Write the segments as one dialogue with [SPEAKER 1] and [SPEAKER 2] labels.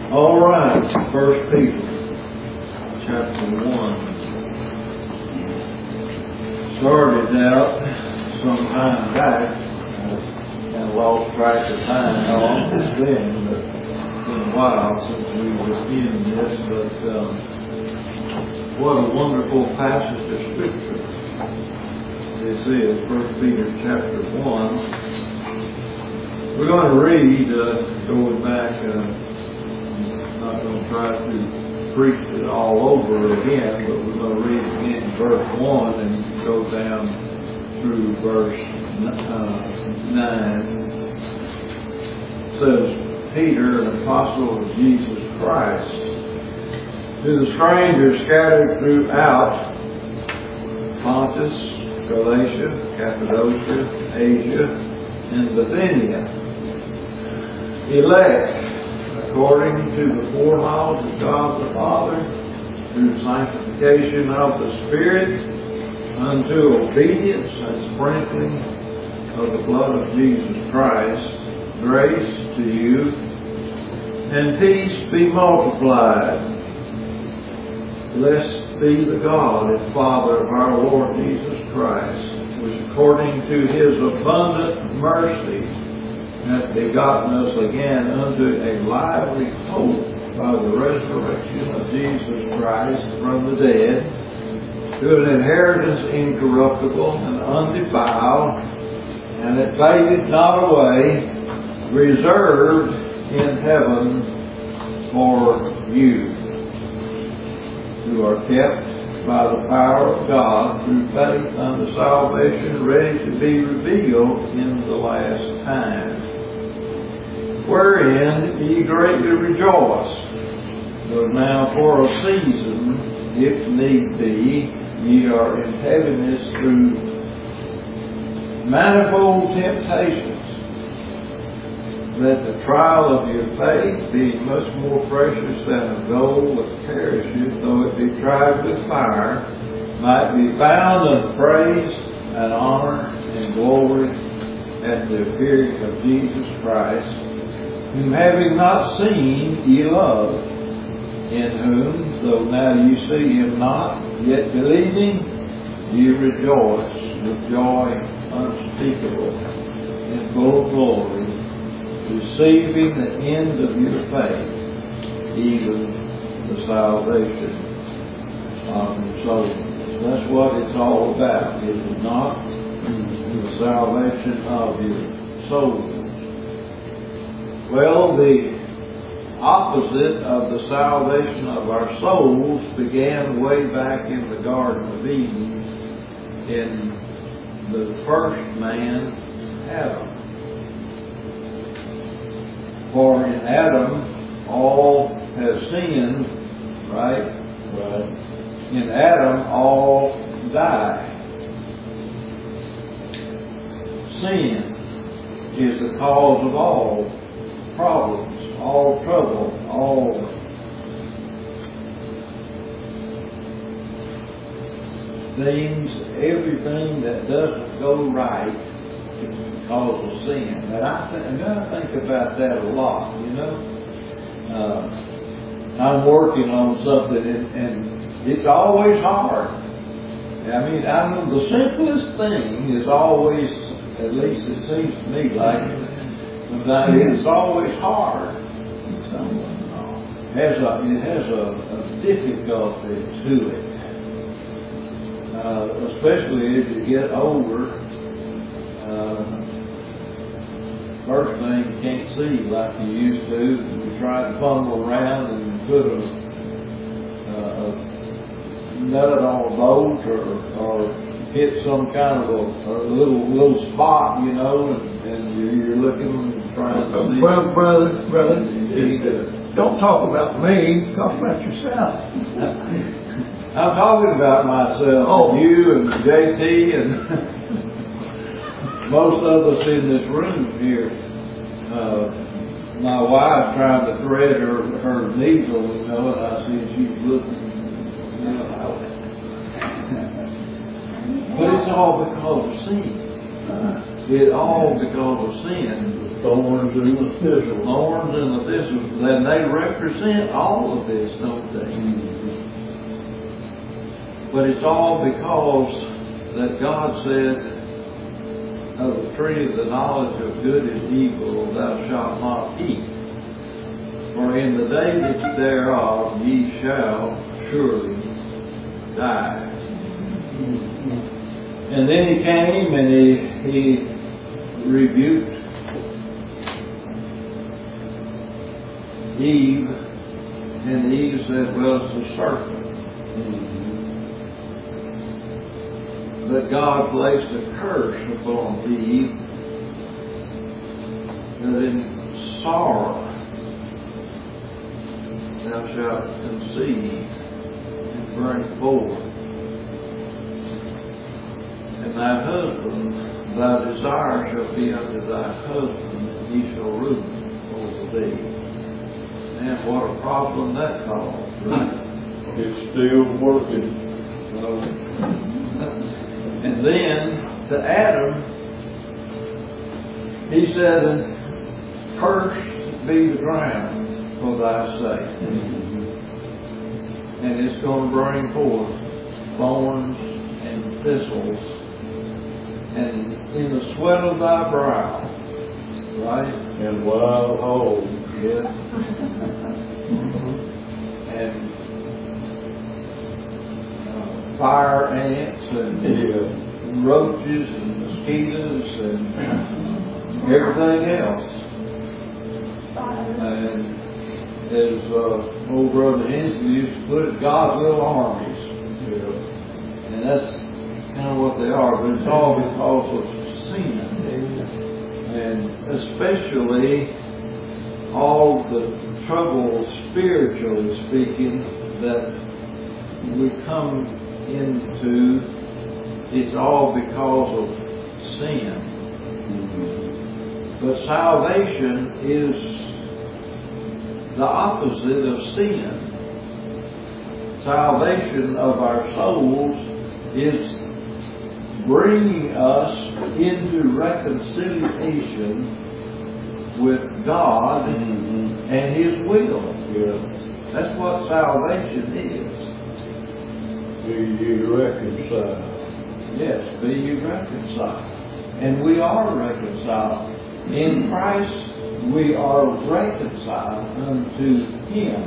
[SPEAKER 1] All right, 1 Peter, chapter 1. Started out some time back, and lost track of time, how long it's been, but it's been a while since we were in this, but what a wonderful passage of Scripture this is, 1 Peter chapter 1. We're going to read, going back, not going to try to preach it all over again, but we're going to read again verse 1 and go down through verse 9. It says, Peter, an apostle of Jesus Christ, to the strangers scattered throughout Pontus, Galatia, Cappadocia, Asia, and Bithynia, elect according to the foreknowledge of God the Father, through sanctification of the Spirit, unto obedience and sprinkling of the blood of Jesus Christ, grace to you, and peace be multiplied. Blessed be the God and Father of our Lord Jesus Christ, which according to His abundant mercy hath begotten us again unto a lively hope by the resurrection of Jesus Christ from the dead, to an inheritance incorruptible and undefiled, and that fadeth not away, reserved in heaven for you, who are kept by the power of God through faith unto salvation, ready to be revealed in the last time. Wherein ye greatly rejoice, though now for a season, if need be, ye are in heaviness through manifold temptations, that the trial of your faith, being much more precious than of gold that perisheth, though it be tried with fire, might be found unto praise and honor and glory at the appearing of Jesus Christ, whom having not seen ye love, in whom, though now ye see Him not, yet believing, ye rejoice with joy unspeakable and full of glory, receiving the end of your faith, even the salvation of your souls. That's what it's all about, is it not? The salvation of your souls. Well, the opposite of the salvation of our souls began way back in the Garden of Eden in the first man, Adam. For in Adam all have sinned, right? Right. In Adam all die. Sin is the cause of all problems, all trouble, all things, everything that doesn't go right is because of sin. And I think about that a lot, you know. I'm working on something and it's always hard. I mean, I know the simplest thing is always, at least it seems to me like, that it's always hard. It has a difficulty to it. Especially as you get older. First thing you can't see like you used to. You try to fumble around and put a nut on a bolt or hit some kind of a little spot, you know, and you're looking and trying to see.
[SPEAKER 2] Well, brother, don't talk about me. Talk about yourself.
[SPEAKER 1] I'm talking about myself, and you and JT and most of us in this room here. My wife trying to thread her needle, you know, and I see she's looking, you know. But it's all because of sin. It's all because of sin.
[SPEAKER 2] thorns and the thistles.
[SPEAKER 1] Thorns and the thistles. Then they represent all of this, don't they? But it's all because that God said, of the tree of the knowledge of good and evil thou shalt not eat. For in the day that thereof ye shall surely die. And then he came and he rebuked Eve, and Eve said, well, it's the serpent. But God placed a curse upon Eve, that in sorrow thou shalt conceive and bring forth. And thy husband, thy desire shall be unto thy husband, and he shall rule over thee. And what a problem that caused, right?
[SPEAKER 2] It's still working.
[SPEAKER 1] And then to Adam, he said, cursed be the ground for thy sake. And it's going to bring forth thorns and thistles, and in the sweat of thy brow, right?
[SPEAKER 2] And wild hogs.
[SPEAKER 1] Yes. And fire ants and roaches and mosquitoes and everything else. And as old brother Hensley used to put it, God's little armies. And that's kind of what they are, but it's all because of sin. And especially all the trouble, spiritually speaking, that we come into, it's all because of sin. But salvation is the opposite of sin. Salvation of our souls is bringing us into reconciliation with God and His will. That's what salvation is.
[SPEAKER 2] Be ye reconciled.
[SPEAKER 1] Yes, be ye reconciled. And we are reconciled. In Christ we are reconciled unto Him.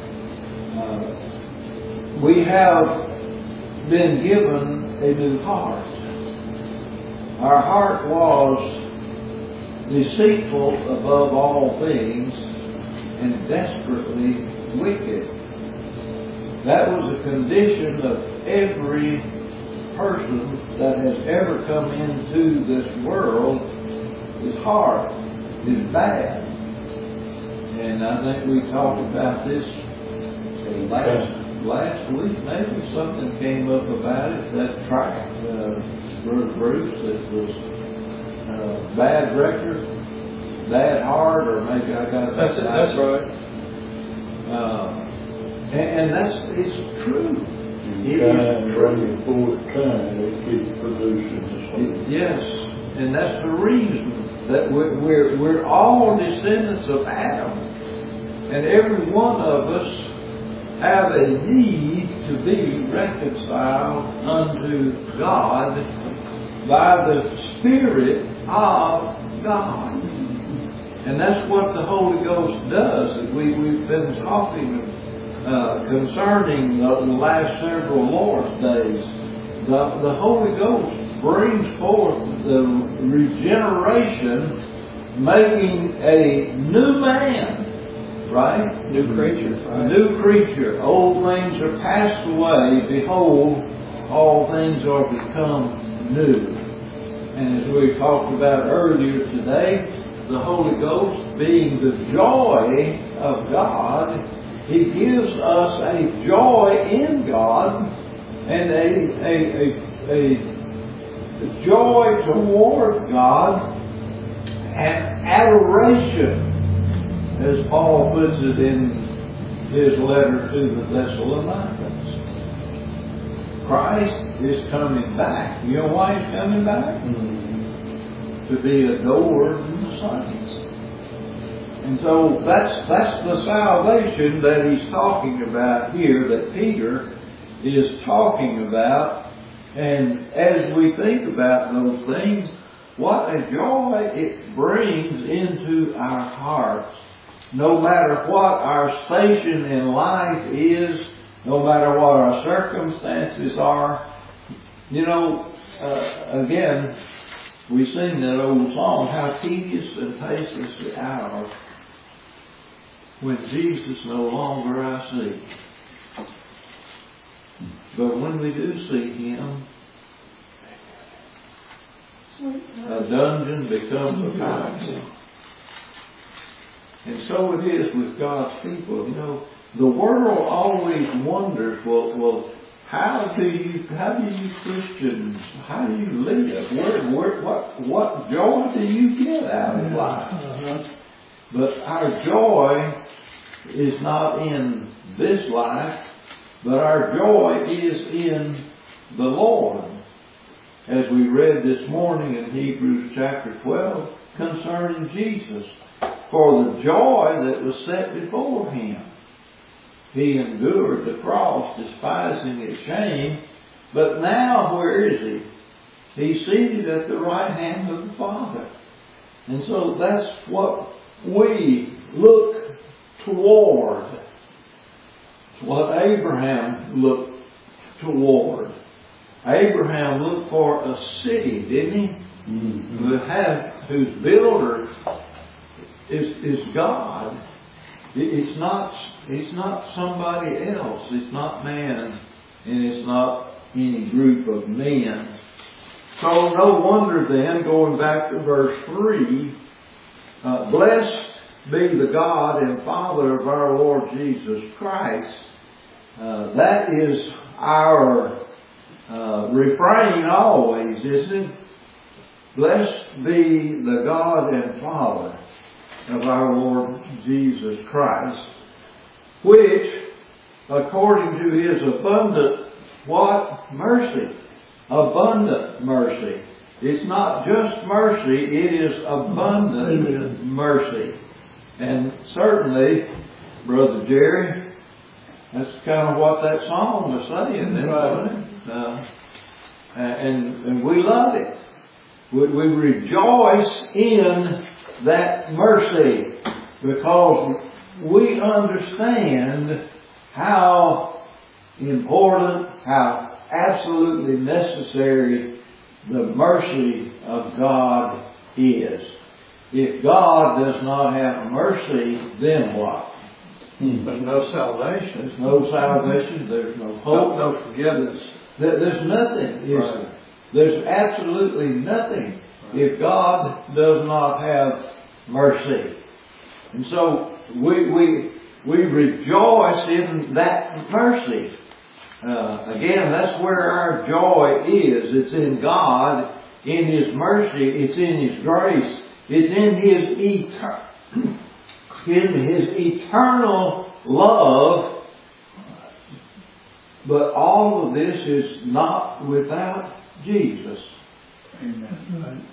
[SPEAKER 1] We have been given a new heart. Our heart was deceitful above all things and desperately wicked. That was a condition of every person that has ever come into this world. His heart is bad. And I think we talked about this last week. Maybe something came up about it, that track, Brother Bruce, that was bad record, bad heart, or maybe I got it.
[SPEAKER 2] That's right.
[SPEAKER 1] And it's true. It is true.
[SPEAKER 2] It keeps producing the same.
[SPEAKER 1] Yes, and that's the reason that we're all descendants of Adam, and every one of us have a need to be reconciled unto God by the Spirit of God. And that's what the Holy Ghost does. We've been talking concerning the last several Lord's days. The Holy Ghost brings forth the regeneration, making a new man, right?
[SPEAKER 2] New creature.
[SPEAKER 1] A new creature. Old things are passed away. Behold, all things are become new. And as we talked about earlier today, the Holy Ghost being the joy of God, He gives us a joy in God and a joy toward God and adoration, as Paul puts it in his letter to the Thessalonians. Christ is coming back. You know why He's coming back? To be adored in the saints. And so that's the salvation that he's talking about here, that Peter is talking about. And as we think about those things, what a joy it brings into our hearts. No matter what our station in life is, no matter what our circumstances are. You know, again, we sing that old song, how tedious and tasteless the hour when Jesus no longer I see. But when we do see Him, a dungeon becomes a palace. And so it is with God's people. You know, the world always wonders, well, how do you Christians, how do you live? What joy do you get out of life? But our joy is not in this life, but our joy is in the Lord. As we read this morning in Hebrews chapter 12 concerning Jesus. For the joy that was set before Him, He endured the cross, despising its shame. But now where is He? He's seated at the right hand of the Father. And so that's what we look toward. It's what Abraham looked toward. Abraham looked for a city, didn't he? Mm-hmm. Whose builder is God. It's not somebody else. It's not man, and it's not any group of men. So no wonder then, going back to verse 3, blessed be the God and Father of our Lord Jesus Christ. That is our refrain always, isn't it? Blessed be the God and Father of our Lord Jesus Christ, which, according to His abundant, what? Mercy. Abundant mercy. It's not just mercy, it is abundant mercy. And certainly, Brother Jerry, that's kind of what that song was saying, isn't it? And we love it. We rejoice in that mercy because we understand how important, how absolutely necessary the mercy of God is. If God does not have mercy, then what?
[SPEAKER 2] There's no salvation.
[SPEAKER 1] There's no salvation. There's no hope.
[SPEAKER 2] No forgiveness.
[SPEAKER 1] There's nothing. Right. There's absolutely nothing if God does not have mercy. And so we rejoice in that mercy. Again, that's where our joy is. It's in God, in His mercy, it's in His grace, it's in His eternal love. But all of this is not without Jesus.
[SPEAKER 2] Amen. Right.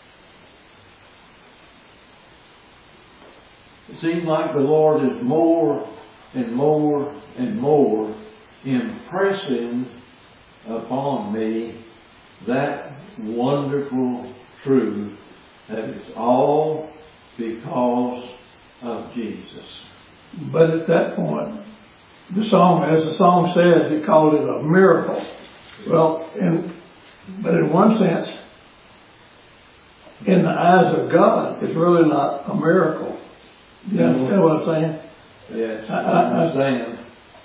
[SPEAKER 1] It seems like the Lord is more and more and more impressing upon me that wonderful truth that it's all because of Jesus.
[SPEAKER 2] But at that point, the song, as the song says, he called it a miracle. Well, but in one sense, in the eyes of God, it's really not a miracle. You understand what I'm saying?
[SPEAKER 1] Yes, I understand.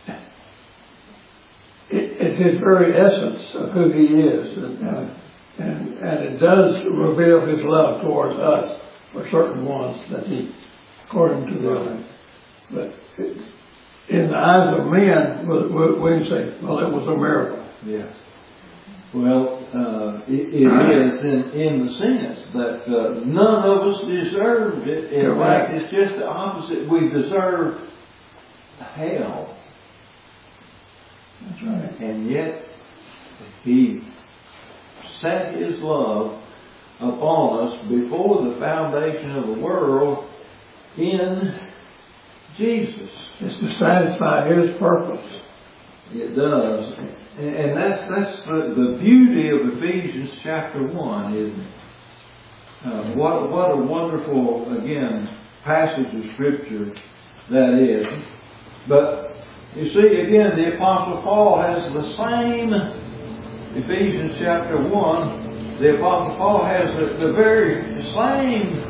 [SPEAKER 2] It's His very essence of who He is. And it does reveal His love towards us, for certain ones that He, according to them. But in the eyes of men, we can say, well, it was a miracle.
[SPEAKER 1] Yeah. Well, it is in the sense that none of us deserved it. In fact, it's just the opposite. We deserve hell.
[SPEAKER 2] That's right.
[SPEAKER 1] And yet, He set His love upon us before the foundation of the world in Jesus.
[SPEAKER 2] It's to satisfy His purpose.
[SPEAKER 1] It does. And that's the beauty of Ephesians chapter 1, isn't it? What a wonderful, again, passage of Scripture that is. But you see, again, the Apostle Paul has the same, Ephesians chapter 1, the Apostle Paul has the very same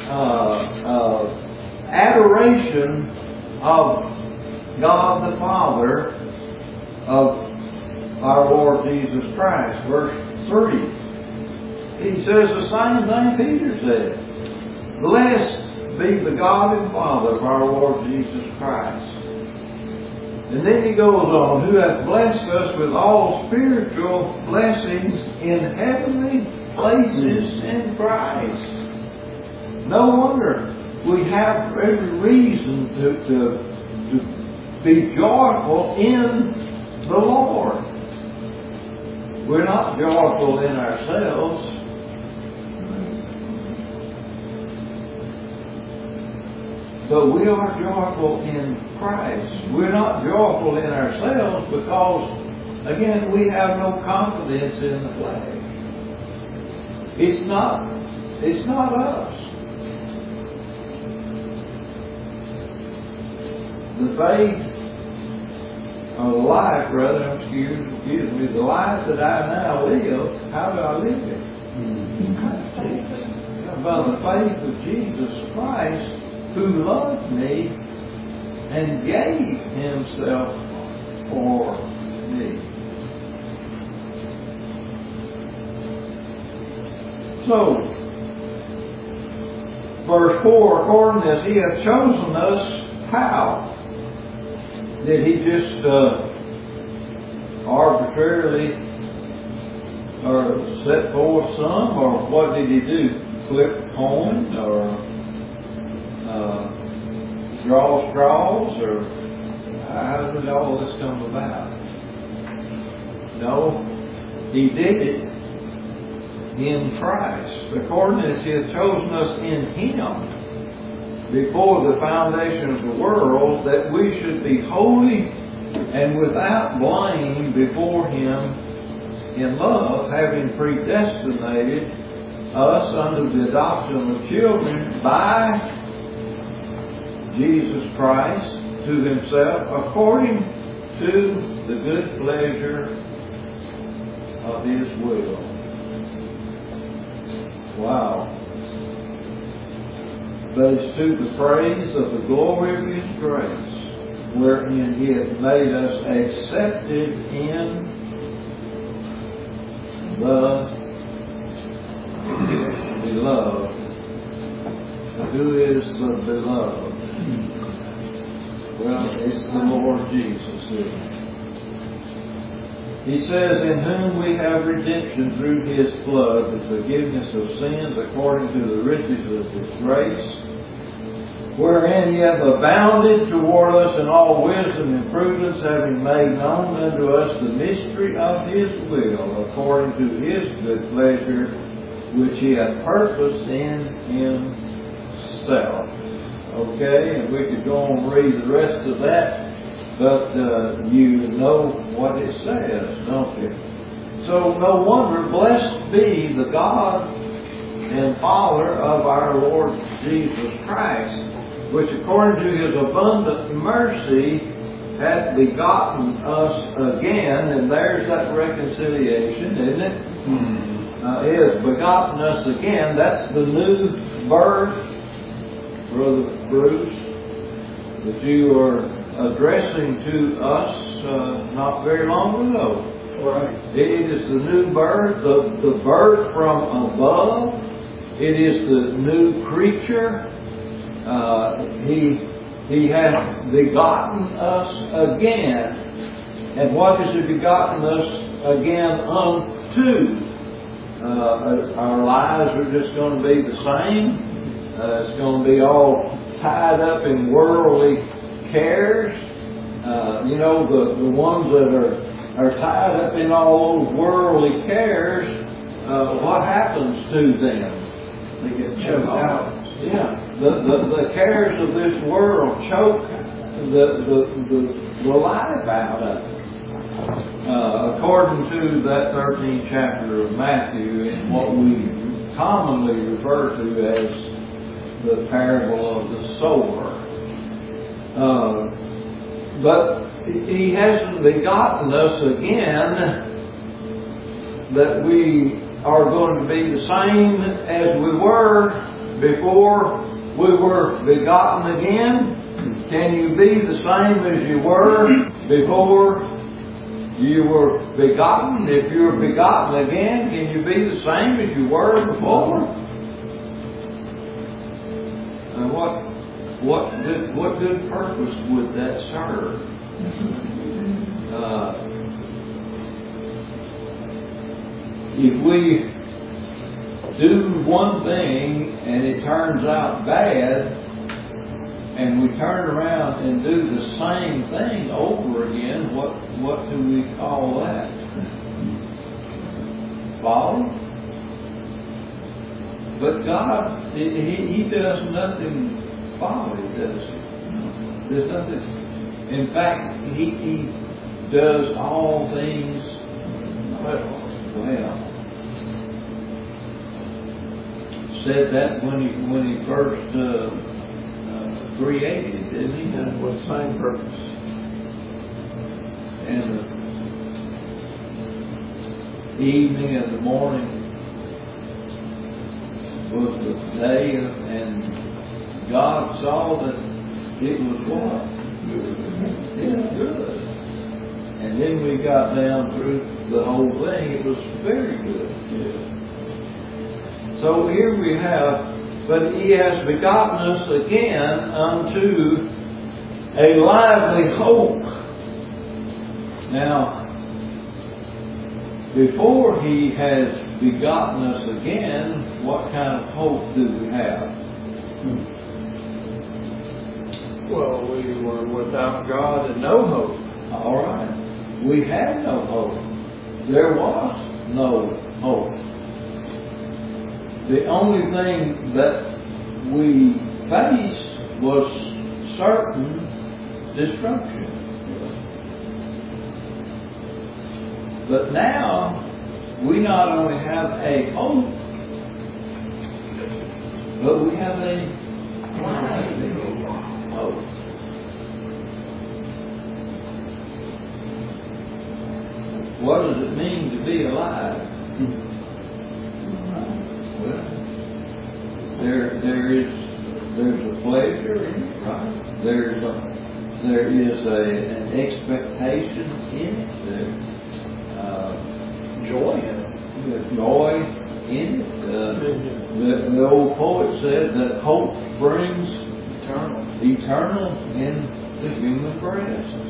[SPEAKER 1] adoration of God the Father of our Lord Jesus Christ. Verse 3. He says the same thing Peter said. Blessed be the God and Father of our Lord Jesus Christ. And then he goes on, who hath blessed us with all spiritual blessings in heavenly places in Christ. No wonder we have every reason to be joyful in the Lord. We're not joyful in ourselves. But we are joyful in Christ. We're not joyful in ourselves because, again, we have no confidence in the flesh. It's not us. The faith, or the life, rather, excuse me, the life that I now live, how do I live it? By the faith of Jesus Christ, who loved me and gave Himself for me. So, verse 4, according as He hath chosen us, how? Did He just arbitrarily or set forth some, or what did He do? Flip a coin, or draw straws, or how did all this come about? No, He did it in Christ, according as He hath chosen us in Him before the foundation of the world, that we should be holy and without blame before Him in love, having predestinated us unto the adoption of children by Jesus Christ to Himself, according to the good pleasure of His will. Wow. But it's to the praise of the glory of His grace, wherein He hath made us accepted in the Beloved. Who is the Beloved? Well, it's the Lord Jesus, isn't it? He says, in whom we have redemption through His blood, the forgiveness of sins according to the riches of His grace, wherein He hath abounded toward us in all wisdom and prudence, having made known unto us the mystery of His will, according to His good pleasure, which He hath purposed in Himself. Okay, and we could go on and read the rest of that, but you know what it says, don't you? So no wonder, blessed be the God and Father of our Lord Jesus Christ, which according to His abundant mercy hath begotten us again, and there's that reconciliation, isn't it? Is begotten us again. That's the new birth, Brother Bruce, that you are addressing to us not very long ago. Right. It is the new birth, the birth from above. It is the new creature. He hath begotten us again. And what has He begotten us again unto? Our lives are just going to be the same. It's going to be all tied up in worldly cares. You know, the ones that are tied up in all those worldly cares, what happens to them? They get choked out. Yeah. the cares of this world choke the life out of it. According to that 13th chapter of Matthew, in what we commonly refer to as the parable of the sower. But He hasn't begotten us again that we are going to be the same as we were before we were begotten again. Can you be the same as you were before you were begotten? If you're begotten again, can you be the same as you were before? And what good purpose would that serve? If we do one thing and it turns out bad, and we turn around and do the same thing over again, what do we call that? Folly? But God, He does nothing folly, does He? There's nothing. In fact, He does all things well. Said that when he first created, didn't He?
[SPEAKER 2] And with the same purpose.
[SPEAKER 1] And the evening and the morning was the day, and God saw that it was what? It was good. And then we got down through the whole thing. It was very good. So here we have, but He has begotten us again unto a lively hope. Now, before He has begotten us again, what kind of hope do we have?
[SPEAKER 2] Well, we were without God and no hope.
[SPEAKER 1] All right. We had no hope. There was no hope. The only thing that we faced was certain destruction. But now, we not only have a hope, but we have a lively hope. What does it mean to be alive? Well, there's a pleasure in it, right? There is an expectation in it. There's joy in it. There's joy in it. The old poet said that hope brings eternal in the human breast.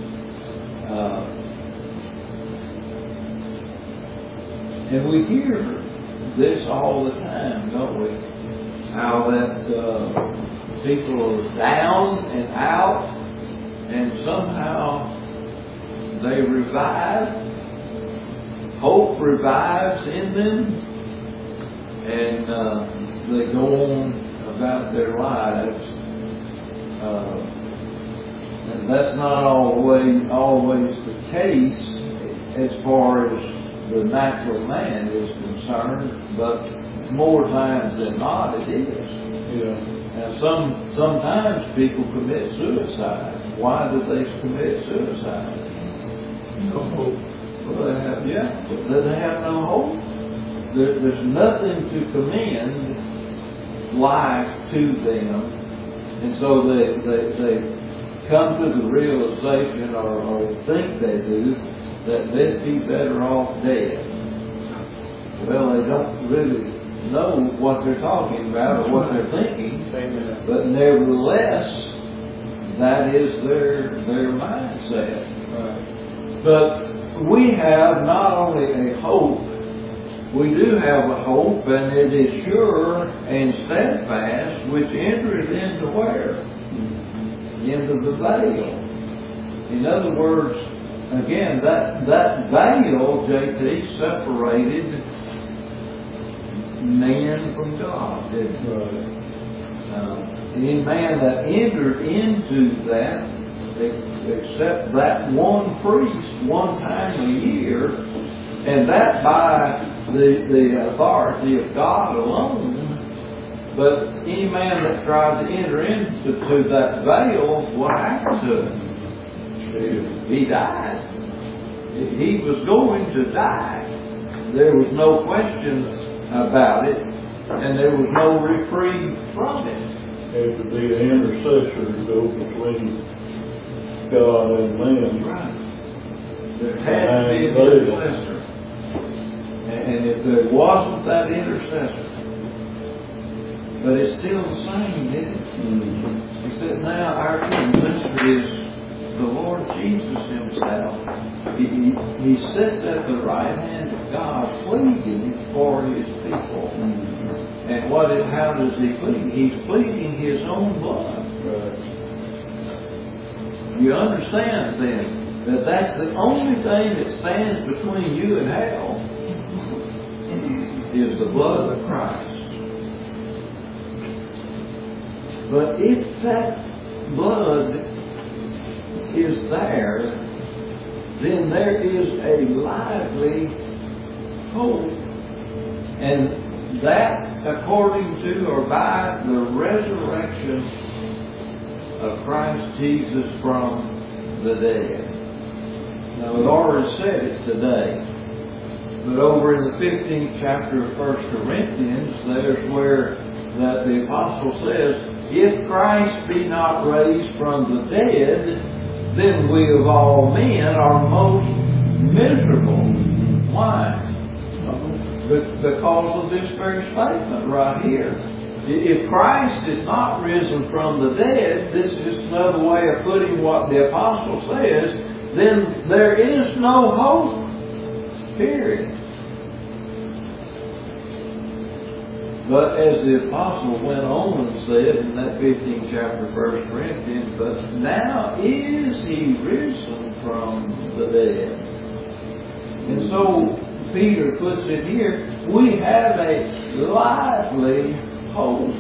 [SPEAKER 1] And we hear this all the time, don't we? How that people are down and out, and somehow they revive. Hope revives in them, and they go on about their lives. And that's not always the case as far as the natural man is concerned, but more times than not it is. And sometimes people commit suicide. Why do they commit suicide?
[SPEAKER 2] No hope.
[SPEAKER 1] Well, they have no hope. There's nothing to commend life to them, and so they come to the realization, or think they do, that they'd be better off dead. Well, they don't really know what they're talking about or what they're thinking, but nevertheless, that is their mindset. But we have not only a hope, we do have a hope, and it is sure and steadfast, which entereth into where? Into the veil. In other words, again, that veil, JT, separated men from God. Any man that entered into that, except that one priest one time a year, and that by the authority of God alone. But any man that tried to enter into that veil, what happened to him? He died. He was going to die. There was no question about it, and there was no reprieve from it.
[SPEAKER 3] Had to be an intercessor to go between God and man.
[SPEAKER 1] Right. There had to be an intercessor. And if there wasn't that intercessor, but it's still the same, isn't it?
[SPEAKER 3] Mm-hmm.
[SPEAKER 1] Except now our intercessor is the Lord Jesus Himself. He sits at the right hand of God pleading for His people. Mm-hmm. And how does He plead? He's pleading His own blood.
[SPEAKER 3] Right.
[SPEAKER 1] You understand then that that's the only thing that stands between you and hell is the blood of Christ. But if that blood is there, then there is a lively hope. And that according to or by the resurrection of Christ Jesus from the dead. Now we've already said it today, but over in the 15th chapter of 1 Corinthians, there's where that the apostle says, if Christ be not raised from the dead, then we of all men are most miserable. Why? Because of this very statement right here. If Christ is not risen from the dead, this is another way of putting what the apostle says, then there is no hope. Period. But as the apostle went on and said in that 15th chapter of 1 Corinthians, but now is He risen from the dead. And so Peter puts it here, we have a lively hope.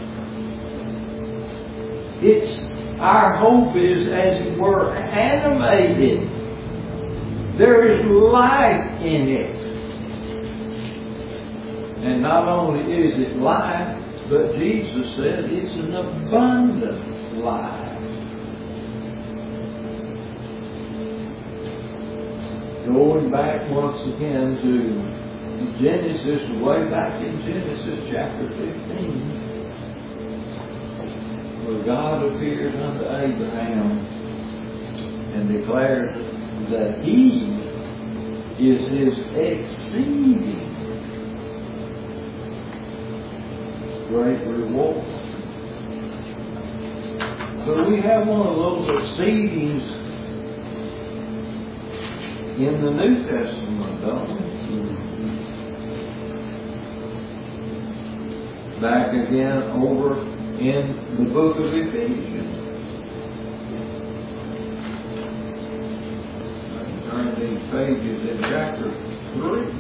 [SPEAKER 1] Our hope is, as it were, animated. There is life in it. And not only is it life, but Jesus said it's an abundant life. Going back once again to Genesis, way back in Genesis chapter 15, where God appeared unto Abraham and declared that He is His exceeding great reward. So we have one of those exceedings in the New Testament, don't we? Back again over in the book of Ephesians. I can turn these pages in chapter 3.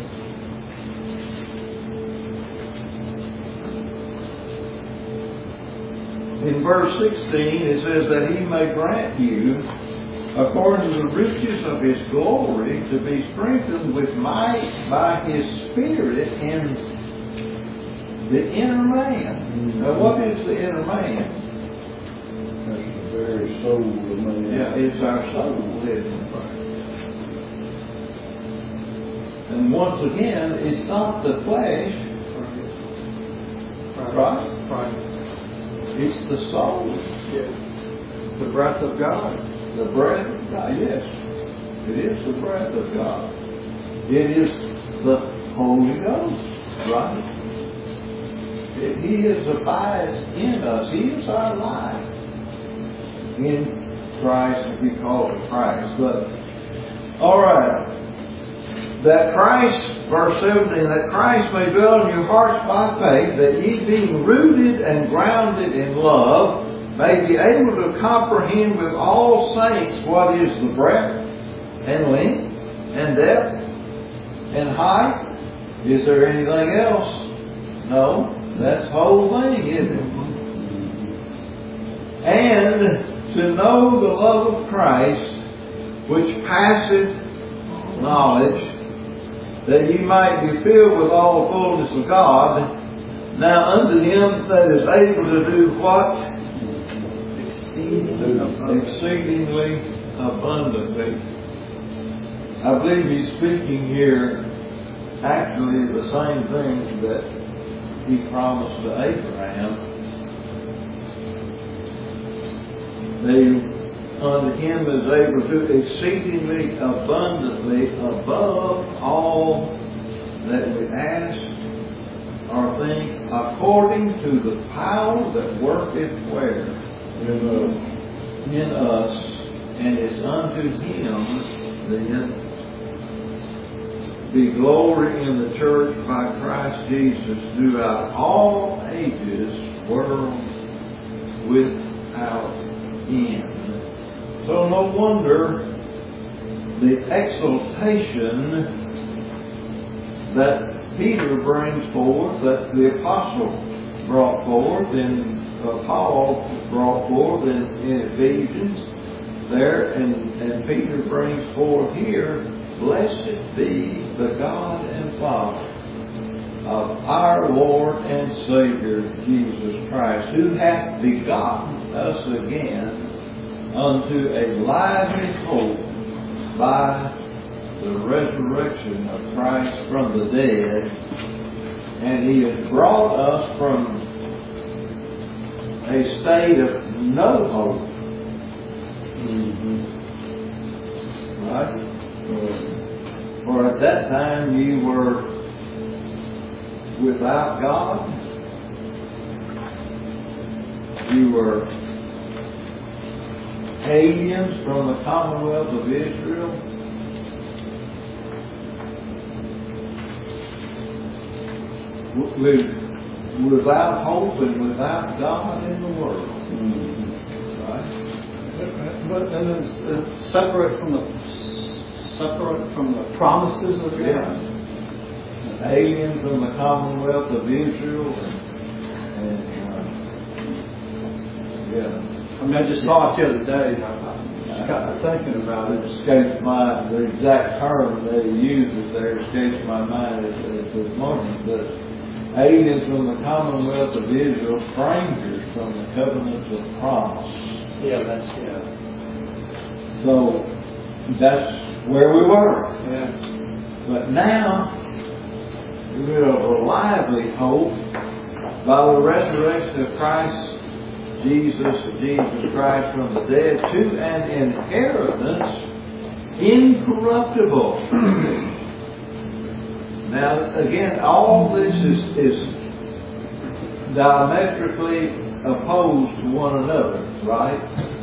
[SPEAKER 1] In verse 16 it says that He may grant you, according to the riches of His glory, to be strengthened with might by His Spirit in the inner man. Now what is the inner man?
[SPEAKER 3] That's the very soul of man.
[SPEAKER 1] Yeah, it's our soul, isn't it? And once again, it's not the flesh. Right?
[SPEAKER 2] Right.
[SPEAKER 1] It's the soul.
[SPEAKER 2] Yes. The breath of God.
[SPEAKER 1] The breath of God, yes. It is the breath of God. It is the Holy Ghost, right? He abides in us. He is our life. In Christ, we call it Christ. But, alright. That Christ, verse 17, that Christ may dwell in your hearts by faith, that ye being rooted and grounded in love, may be able to comprehend with all saints what is the breadth and length and depth and height. Is there anything else? No. That's the whole thing, isn't it? And to know the love of Christ, which passeth knowledge, that ye might be filled with all the fullness of God. Now unto him that is able to do what? Exceedingly abundantly. I believe he's speaking here actually the same thing that he promised to Abraham. Unto him is able to do exceedingly abundantly above all that we ask or think, according to the power that worketh where? In us. And it's unto him then be glory in the church by Christ Jesus throughout all ages, world without end. So no wonder the exaltation that Peter brings forth, that the apostle brought forth, and Paul brought forth in Ephesians there, and Peter brings forth here, blessed be the God and Father of our Lord and Savior Jesus Christ, who hath begotten us again unto a lively hope by the resurrection of Christ from the dead, and he has brought us from a state of no hope. Right? For at that time ye were without God. You were aliens from the commonwealth of Israel. Without hope and without God in the world. Right?
[SPEAKER 4] But and separate from the promises of God.
[SPEAKER 1] Yeah. Alien from the commonwealth of Israel, and
[SPEAKER 4] I mean, I just saw it the other day. I got thinking about it.
[SPEAKER 1] Escapes the exact term that he uses there escapes my mind this morning, but aliens from the commonwealth of Israel, strangers from the covenants of promise. So that's where we were.
[SPEAKER 4] Yeah.
[SPEAKER 1] But now we have a lively hope by the resurrection of Christ Jesus Christ from the dead, to an inheritance incorruptible. Now, again, all this is diametrically opposed to one another, right?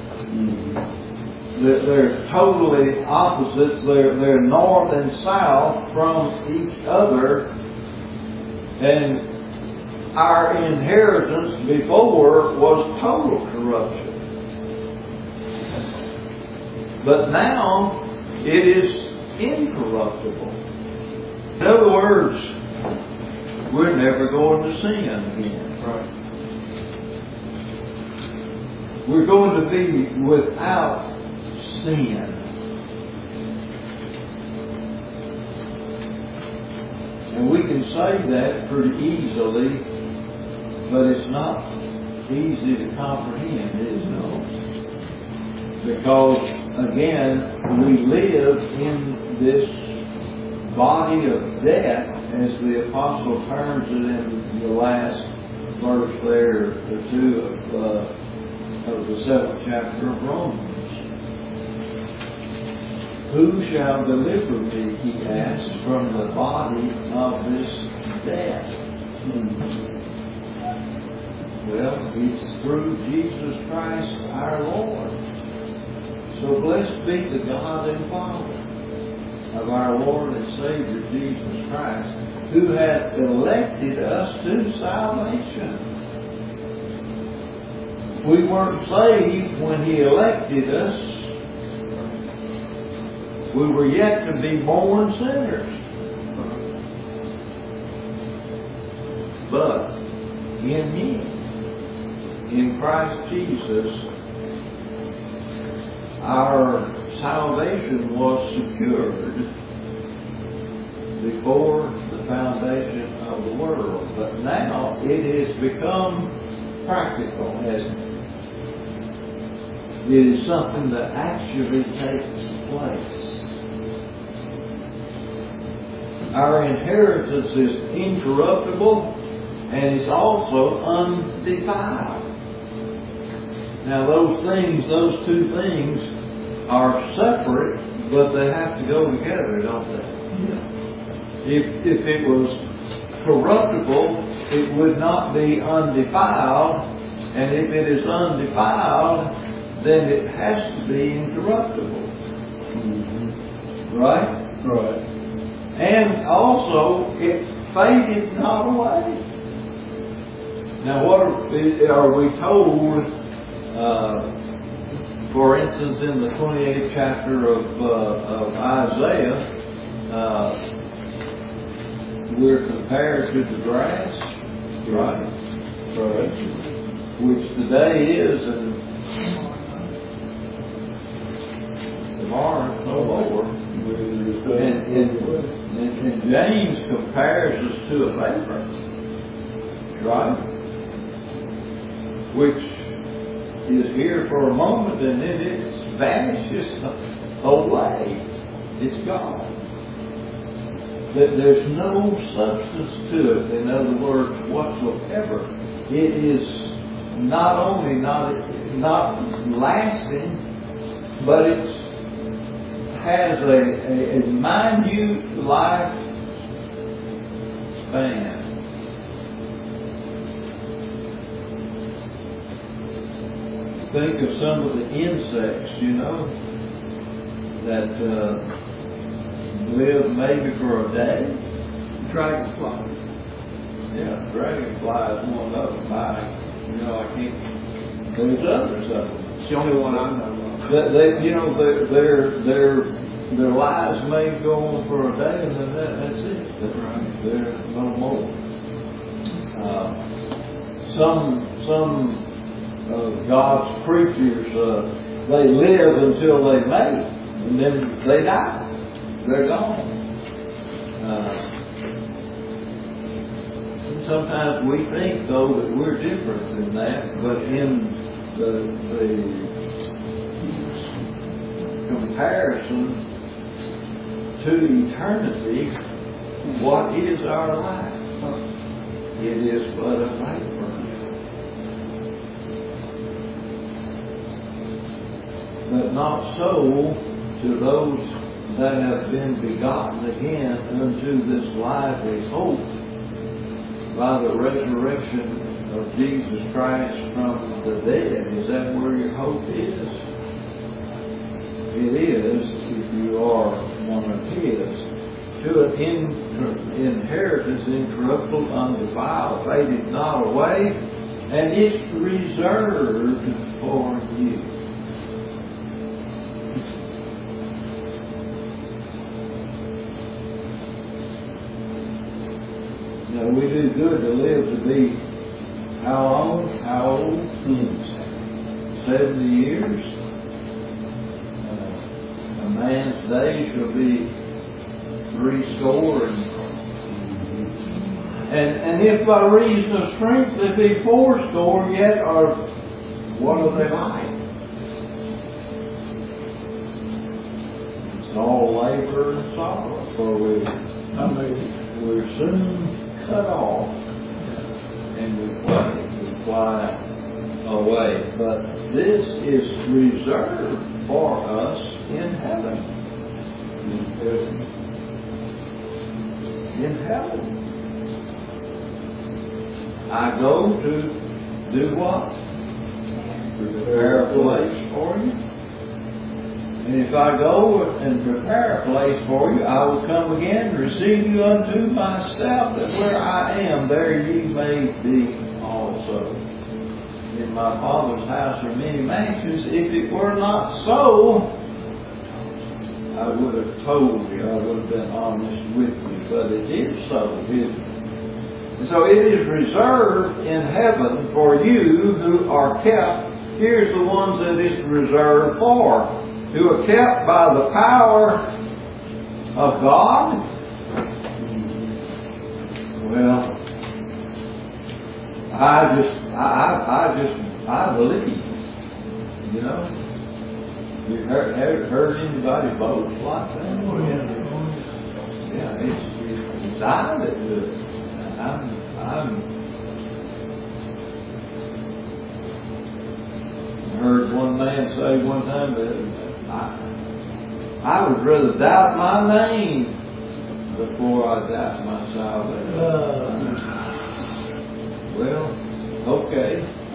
[SPEAKER 1] They're totally opposites. They're north and south from each other. And our inheritance before was total corruption. But now it is incorruptible. In other words, we're never going to sin again.
[SPEAKER 4] Right.
[SPEAKER 1] We're going to be without sin. And we can say that pretty easily, but it's not easy to comprehend, is it? Because, again, we live in this body of death, as the apostle terms it in the last verse there, or two of the 7th chapter of Romans. Who shall deliver me, he asks, from the body of this death? Well, it's through Jesus Christ our Lord. So blessed be the God and Father of our Lord and Savior Jesus Christ, who hath elected us to salvation. We weren't saved when he elected us. We were yet to be born sinners. But in him, in Christ Jesus, our salvation was secured before the foundation of the world. But now it has become practical, hasn't it? It is something that actually takes place. Our inheritance is incorruptible and it's also undefiled. Now those two things are separate, but they have to go together, don't they? Yeah. If it was corruptible, it would not be undefiled, and if it is undefiled, then it has to be incorruptible. Mm-hmm. Right?
[SPEAKER 3] Right.
[SPEAKER 1] And also, it faded not away. Now, what are we told, for instance, in the 28th chapter of Isaiah, we're compared to the grass, right? Right. Which today is, and tomorrow no more. And James compares us to a vapor, right? Which is here for a moment and then it vanishes away. It's gone. There's no substance to it, in other words, whatsoever. It is not only not lasting, but it has a minute life span. Think of some of the insects, that live maybe for a day.
[SPEAKER 2] Dragonfly.
[SPEAKER 1] Yeah, dragonfly is one of them. I can't. There's others of them.
[SPEAKER 4] It's the only one I know of.
[SPEAKER 1] Their lives may go on for a day, and then that's it. There's no more. Some of God's creatures, they live until they mate, and then they die. They're gone. Sometimes we think, though, that we're different than that, but in the comparison to eternity, what is our life? It is but a vapor. But not so to those that have been begotten again unto this lively hope by the resurrection of Jesus Christ from the dead. Is that where your hope is? It is, if you are one of His, to an inheritance incorruptible, undefiled, faded not away, and it's reserved for you. Now, we do good to live to be how old? 70 years. A man's days shall be 80. And if by reason of strength they be 80, yet are what are they like? It's all labor and sorrow, for we're soon cut off, and we fly away. But this is reserved for us in heaven. In heaven. I go to do what? Prepare a place for you. And if I go and prepare a place for you, I will come again and receive you unto myself, that where I am, there ye may be also. In my Father's house are many mansions. If it were not so, I would have told you, I would have been honest with you, but it is so. And so it is reserved in heaven for you who are kept. Here's the ones that it's reserved for. who are kept by the power of God. Well, I believe, you know. You heard anybody boast like that?
[SPEAKER 2] Oh, yeah.
[SPEAKER 1] Yeah, it's I that do it. I heard one man say one time that I would rather doubt my name before I doubt my salvation. Well, okay.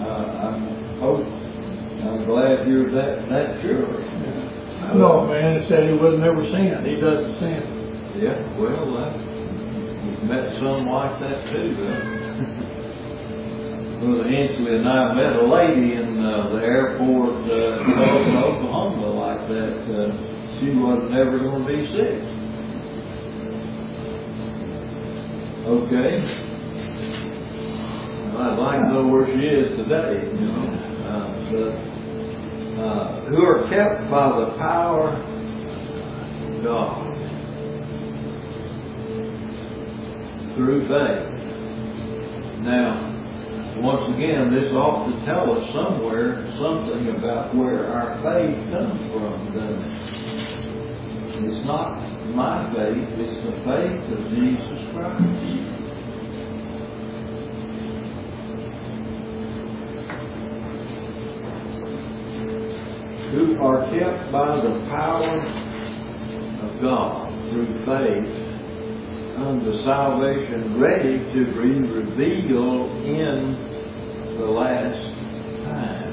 [SPEAKER 1] I'm glad you're that sure.
[SPEAKER 2] I know a man that said he was never sin. He doesn't sin.
[SPEAKER 1] Yeah, well, you've met some like that too. Brother Hensley and I met a lady in the airport in Oklahoma like that. She wasn't ever going to be sick. Okay. I'd like to know where she is today, you know. Who are kept by the power of God through faith. Now, once again, this ought to tell us somewhere something about where our faith comes from, doesn't it? It's not my faith, it's the faith of Jesus Christ. Who are kept by the power of God through faith unto salvation, ready to be revealed in the last time.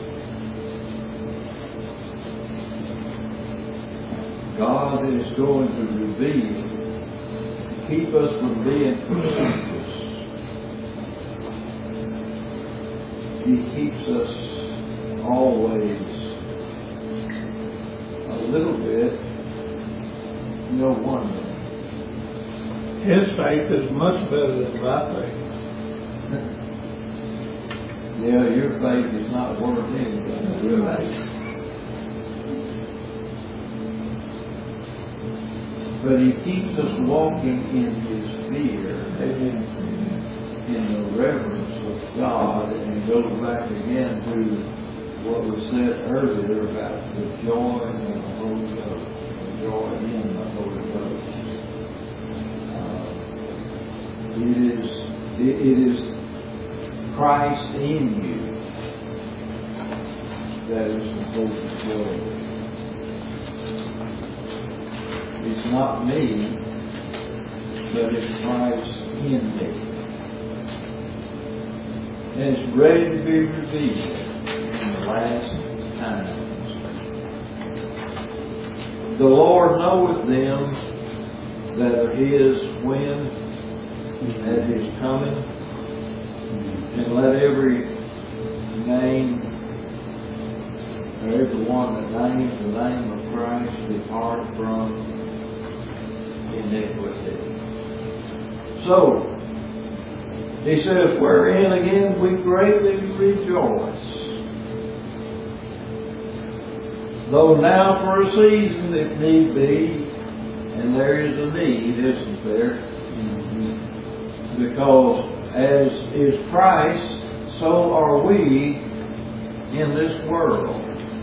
[SPEAKER 1] God is going to reveal, keep us from being presumptuous. He keeps us always a little bit, no wonder.
[SPEAKER 2] His faith is much better than my faith.
[SPEAKER 1] Yeah, your faith is not worth anything, really. But He keeps us walking in His fear, in the reverence of God, and it goes back again to what was said earlier about the joy in the Holy Ghost, the joy in the Holy Ghost. It is Christ in you that is the hope of glory. It's not me, but it's Christ in me. And it's ready to be revealed in the last times. The Lord knoweth them that are His when at His coming, and let every name, or every one that names the name of Christ depart from iniquity. So, He says, wherein again we greatly rejoice. Though now for a season, if need be, and there is a need, isn't there? Because as is Christ, so are we in this world.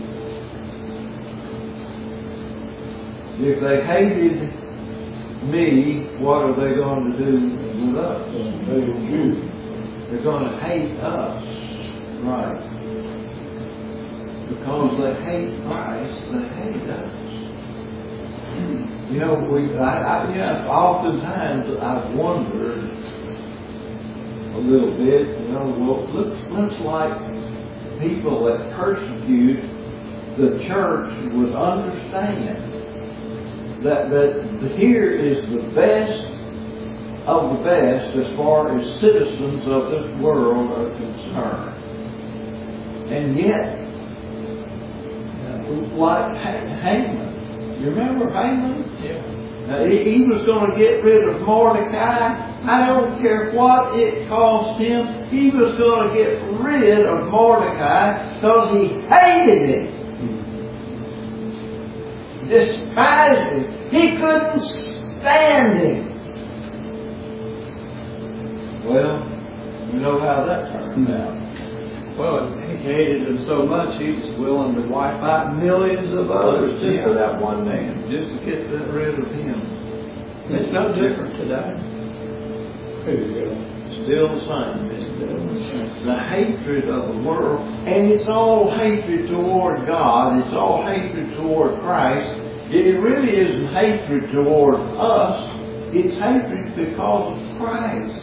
[SPEAKER 1] If they hated me, what are they going to do with us? They're going to hate us. Right. Because they hate Christ, they hate us. You know, oftentimes I've wondered a little bit, you know, well, looks like people that persecute the church would understand that here is the best of the best as far as citizens of this world are concerned. And yet, like Haman, you remember Haman?
[SPEAKER 2] Yeah.
[SPEAKER 1] Now, he was going to get rid of Mordecai. I don't care what it cost him. He was going to get rid of Mordecai because he hated him. despised him. He couldn't stand him. Well, you know how that turned out.
[SPEAKER 4] Well, he hated him so much, he was willing to wipe out millions of others just for that one man.
[SPEAKER 1] Just to get rid of him.
[SPEAKER 4] It's no different today.
[SPEAKER 1] Still the same. It's still the same. The hatred of the world, and it's all hatred toward God. It's all hatred toward Christ. It really isn't hatred toward us. It's hatred because of Christ.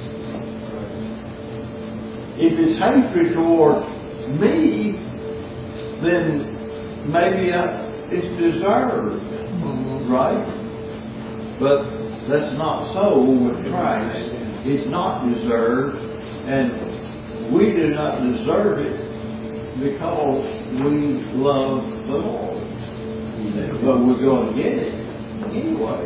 [SPEAKER 1] If it's hatred toward me, then maybe it's deserved, right? But that's not so with Christ. It's not deserved, and we do not deserve it because we love the Lord. But we're going to get it anyway.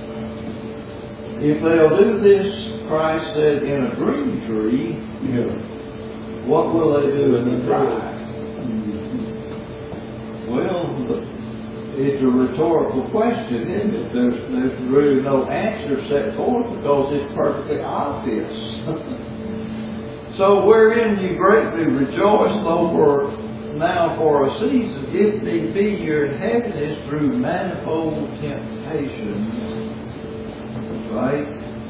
[SPEAKER 1] If they'll do this, Christ said, in a green tree, what will they do in the dry? Well, it's a rhetorical question, isn't it? There's really no answer set forth because it's perfectly obvious. So wherein you greatly rejoice, though now for a season, if need be, your heaviness through manifold temptations. Right?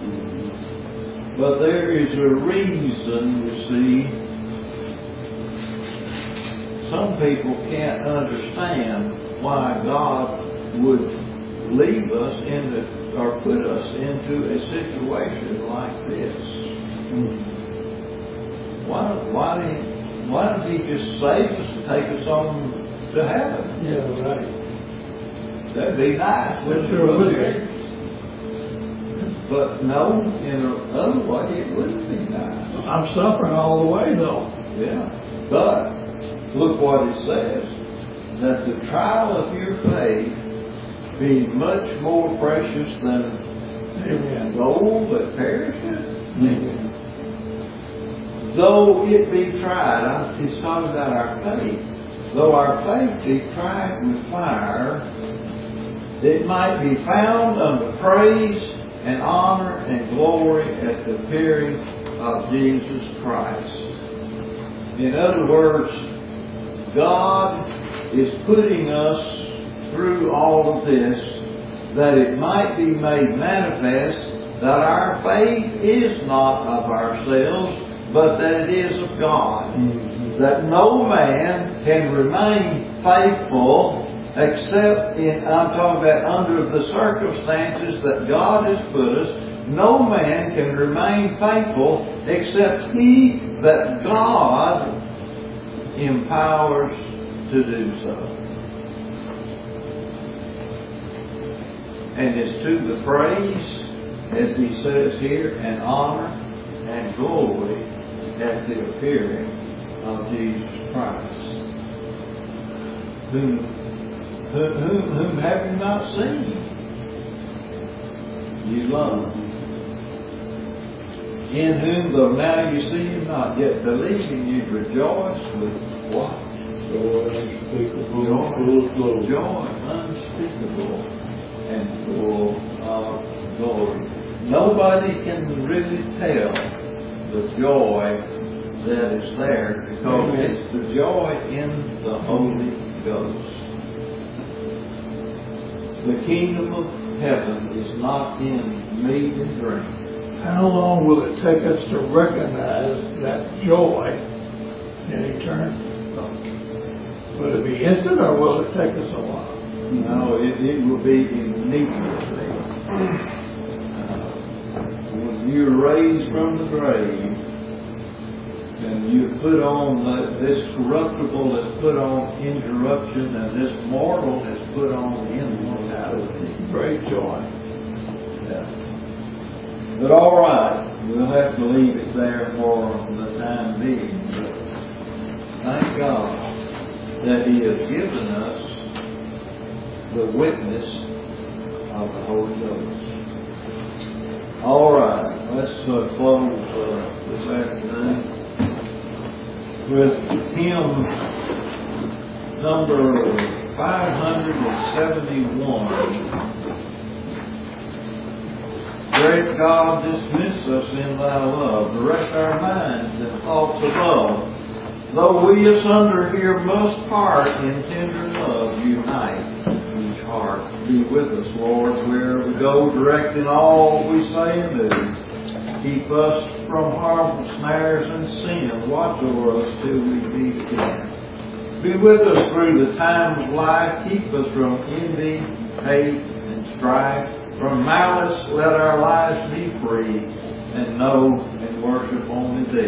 [SPEAKER 1] But there is a reason, you see. Some people can't understand why God would leave us or put us into a situation like this. Why don't He just save us and take us on to heaven?
[SPEAKER 2] Yeah, right.
[SPEAKER 1] That'd be nice, wouldn't it? But no, in another way, it wouldn't be nice.
[SPEAKER 2] I'm suffering all the way, though.
[SPEAKER 1] Yeah. But look what it says. That the trial of your faith being much more precious than gold that perisheth.
[SPEAKER 2] Amen.
[SPEAKER 1] Though it be tried, it's talking about our faith. Though our faith be tried with fire, it might be found unto praise and honor and glory at the appearing of Jesus Christ. In other words, God is putting us through all of this that it might be made manifest that our faith is not of ourselves, but that it is of God. That no man can remain faithful except I'm talking about under the circumstances that God has put us. No man can remain faithful except he that God empowers to do so. And it's to the praise, as he says here, and honor and glory at the appearing of Jesus Christ. Whom have you not seen? You love. In whom, though now you see him not, yet believing you rejoice with what?
[SPEAKER 3] Joy unspeakable,
[SPEAKER 1] Joy unspeakable and full of glory. Nobody can really tell the joy that is there because it's the joy in the Holy Ghost. The kingdom of heaven is not in meat and drink.
[SPEAKER 2] How long will it take us to recognize that joy in eternity? Will it be instant or will it take us a while?
[SPEAKER 1] No, it will be immediately. When you're raised from the grave and you put on this corruptible that's put on incorruption and this mortal that's put on immortality.
[SPEAKER 2] Great joy.
[SPEAKER 1] Yeah. But all right, we'll have to leave it there for the time being. But thank God that He has given us the witness of the Holy Ghost. All right, let's close this afternoon with hymn number 571. Great God, dismiss us in thy love, direct our minds and thoughts above. Though we asunder here must part, in tender love unite each heart. Be with us, Lord, wherever we go, directing all we say and do. Keep us from harmful snares and sin. Watch over us till we meet again. Be with us through the time of life. Keep us from envy, hate, and strife. From malice let our lives be free, and know and worship only Thee.